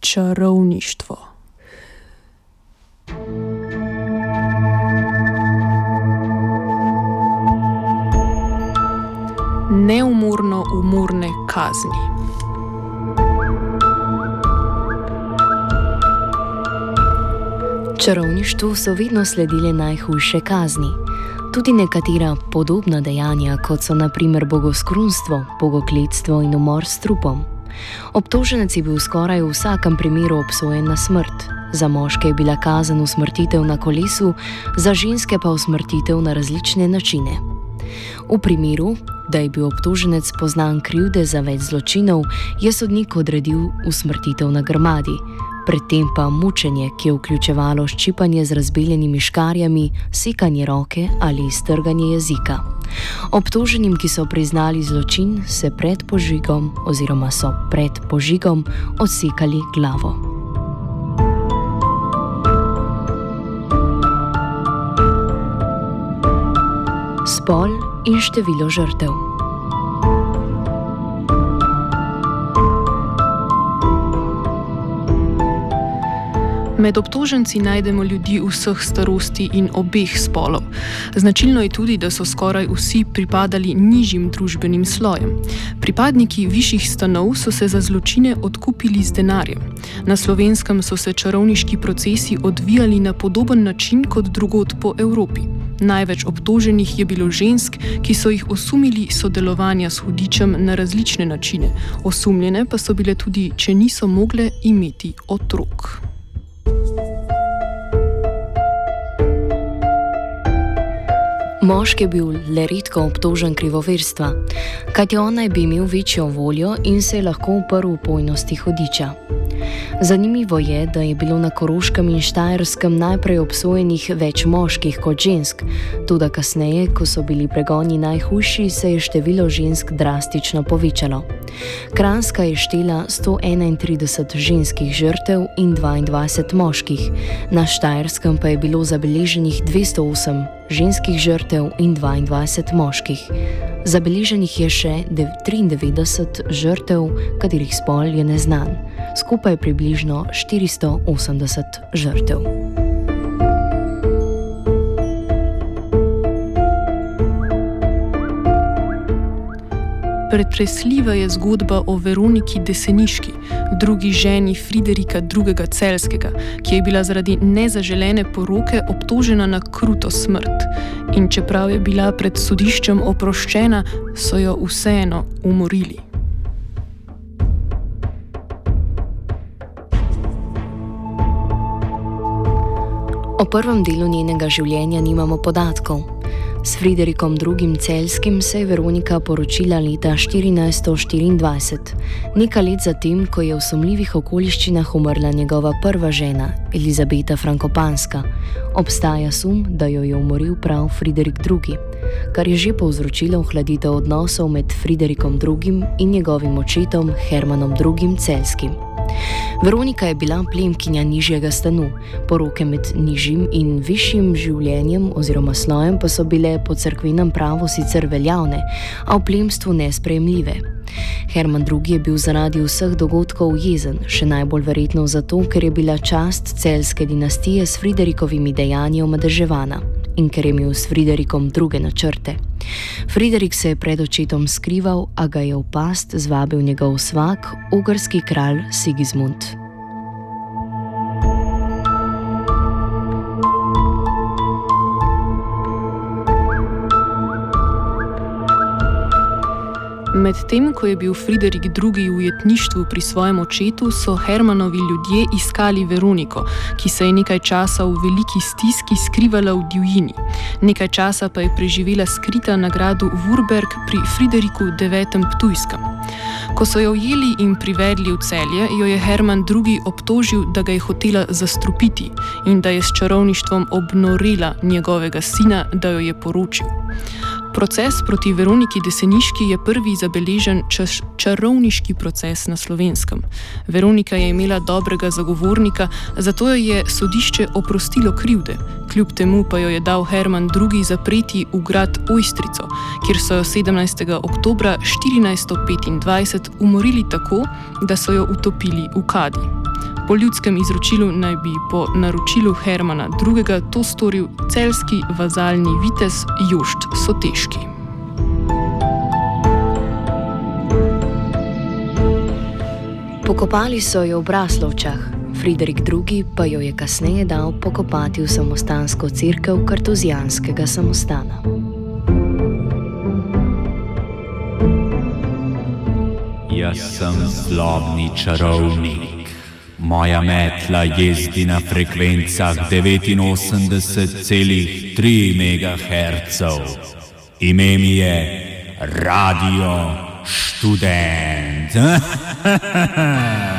čarovništvo. Neumorno umorne kazni. Čarovništvu so vedno sledile najhujše kazni. Tudi nekatera podobna dejanja, kot so na primer bogoskrunstvo, bogokletstvo in umor s trupom. Obtoženec je bil skoraj v vsakem primeru obsojen na smrt. Za moške je bila kazen usmrtitev na kolesu, za ženske pa usmrtitev na različne načine. V primeru, da je bil obtoženec poznan krivde za več zločinov, je sodnik odredil usmrtitev na grmadi, predtem pa mučenje, ki je vključevalo ščipanje z razbeljenimi škarjami, sekanje roke ali iztrganje jezika. Obtoženim, ki so priznali zločin, so pred požigom odsekali glavo. Spol in število žrtev. Med obtoženci najdemo ljudi vseh starosti in obeh spolov. Značilno je tudi, da so skoraj vsi pripadali nižjim družbenim slojem. Pripadniki višjih stanov so se za zločine odkupili z denarjem. Na Slovenskem so se čarovniški procesi odvijali na podoben način kot drugod po Evropi. Največ obtoženih je bilo žensk, ki so jih osumili sodelovanja s hudičem na različne načine. Osumljene pa so bile tudi, če niso mogle imeti otrok. Moški je bil le redko obtožen krivoverstva, kajti on naj bi imel večjo voljo in se je lahko uprl upojnosti hudiča. Zanimivo je, da je bilo na Koroškem in Štajerskem najprej obsojenih več moških kot žensk, toda kasneje, ko so bili pregoni najhujši, se je število žensk drastično povečalo. Kranjska je štela 131 ženskih žrtev in 22 moških, na Štajerskem pa je bilo zabeleženih 208 ženskih žrtev in 22 moških. Zabeleženih je še 93 žrtev, katerih spol je neznan. Skupaj približno 480 žrtev. Pretresljiva je zgodba o Veroniki Deseniški, drugi ženi Friderika II. Celjskega, ki je bila zaradi nezaželene poroke obtožena na kruto smrt. In čeprav je bila pred sodiščem oproščena, so jo vseeno umorili. O prvem delu njenega življenja nimamo podatkov. S Friderikom II. Celjskim se je Veronika poročila leta 1424, nekaj let zatem, ko je v sumljivih okoliščinah umrla njegova prva žena, Elizabeta Frankopanska. Obstaja sum, da jo je umoril prav Friderik II., kar je že povzročilo ohladitev odnosov med Friderikom II. In njegovim očetom Hermanom II. Celjskim. Veronika je bila plemkinja nižjega stanu, poroke med nižjim in višjim življenjem oziroma slojem pa so bile po cerkvenem pravu sicer veljavne, a v plemstvu nesprejemljive. Herman II. Je bil zaradi vseh dogodkov jezen, še najbolj verjetno zato, ker je bila čast celjske dinastije s Friderikovimi dejanji omadeževana in ker je imel s Friderikom druge načrte. Friderik se je pred očetom skrival, a ga je v past zvabil njegov svak, ogrski kralj Sigismund. Medtem, ko je bil Friderik II. V ujetništvu pri svojem očetu, so Hermanovi ljudje iskali Veroniko, ki se je nekaj časa v veliki stiski skrivala v divjini. Nekaj časa pa je preživela skrita na gradu Vurberg pri Frideriku IX. Ptujskem. Ko so jo ujeli in privedli v Celje, jo je Herman II. Obtožil, da ga je hotela zastrupiti in da je s čarovništvom obnorela njegovega sina, da jo je poročil. Proces proti Veroniki Deseniški je prvi zabeležen čarovniški proces na Slovenskem. Veronika je imela dobrega zagovornika, zato jo je sodišče oprostilo krivde. Kljub temu pa jo je dal Herman II. Zapreti v grad Ojstrico, kjer so jo 17. oktobra 1425 umorili tako, da so jo utopili v kadi. Po ljudskem izročilu naj bi po naročilu Hermana II. To storil celjski vazalni vitez Jošt Soteški. Pokopali so jo v Braslovčah, Friderik II. Pa jo je kasneje dal pokopati v samostansko cerkev kartuzijanskega samostana. Jaz sem zlobni čarovnik. Moja metla jezdi na frekvencah 89,3 MHz. Ime mi je Radio Študent.